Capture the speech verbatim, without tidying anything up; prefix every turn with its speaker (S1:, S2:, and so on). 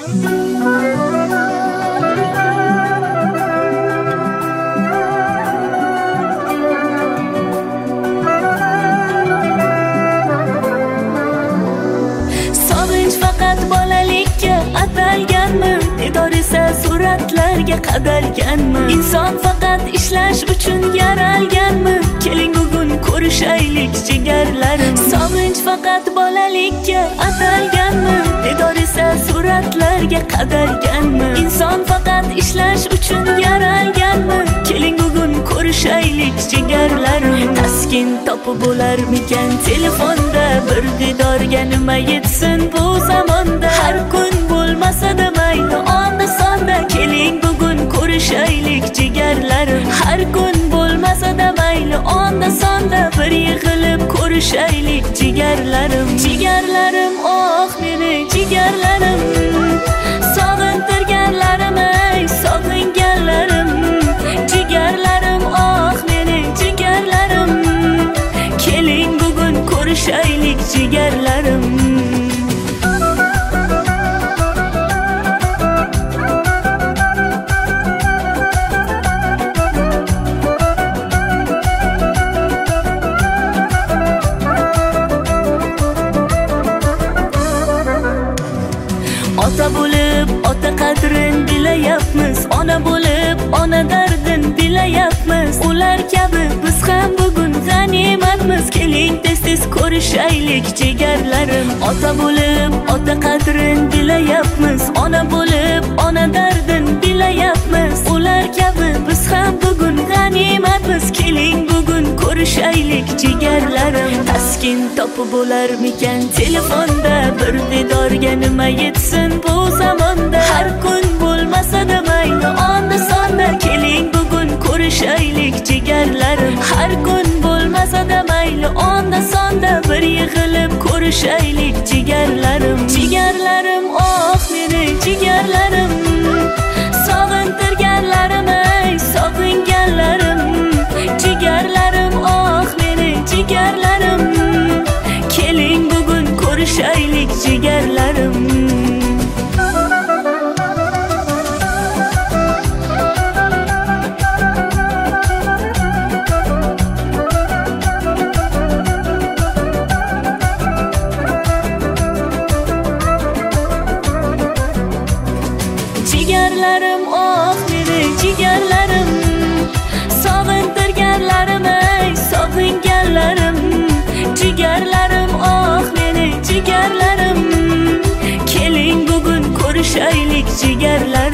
S1: Didor esa suratlarga qadalganmi? Inson faqat ishlash uchun yaralganmi? Keling bugun ko'rishaylik jigarlarim. Sog'inch faqat bolalikka atalganmi? Didor esa suratlarga qadalganmi? Inson faqat ishlash uchun yaralganmi? Keling bugun ko'rishaylik jigarlarim. Taskin topib bo'larmikan telefonda? Bir didorga nima yetsin bu zamonda? Har kun bo'lmasa-da mayli onda sonda. Keling bugun ko'rishaylik jigarlarim. Har kun bo'lmasa-da mayli onda sonda. Bir yig'ilib ko'rishaylik jigarlarim. Jigarlarim, oh meni jigarlarim. Sog'intirganlarim, ey sog'inganlarim. Jigarlarim, oh meni jigarlarim. Keling bugun ko'rishaylik jigarlarim. Ota bo'lib ota qadrin bilayapmiz, ona bo'lib ona dardin bilayapmiz. Ular kabi biz ham bugun g'animatmiz. Keling tez-tez ko'rishaylik jigarlarim. Ota bo'lib ota qadrin bilayapmiz, ona bo'lib ona dardin bilayapmiz. Ular kabi biz ham bugun g'animatmiz. Keling bugun ko'rishaylik jigarlarim. Taskin topib bo'larmikan telefonda? Bir didorga nima yetsin bu zamonda? Har kun bo'lmasa-da mayli onda sonda. Keling bugun ko'rishaylik jigarlarim. Har kun bo'lmasa-da mayli onda sonda. Bir yig'ilib ko'rishaylik jigarlarim. Jigarlarim, oh meni jigarlarim. Sog'intirganlarim, ey sog'inganlarim. Jigarlarim, oh meni jigarlarim. Keling bugun ko'rishaylik jigarlarim. Jigarlarim, oh meni jigarlarim. Sog'intirganlarim, ey sog'inganlarim. Jigarlarim, oh meni jigarlarim. Keling bugun ko'rishaylik jigarlarim.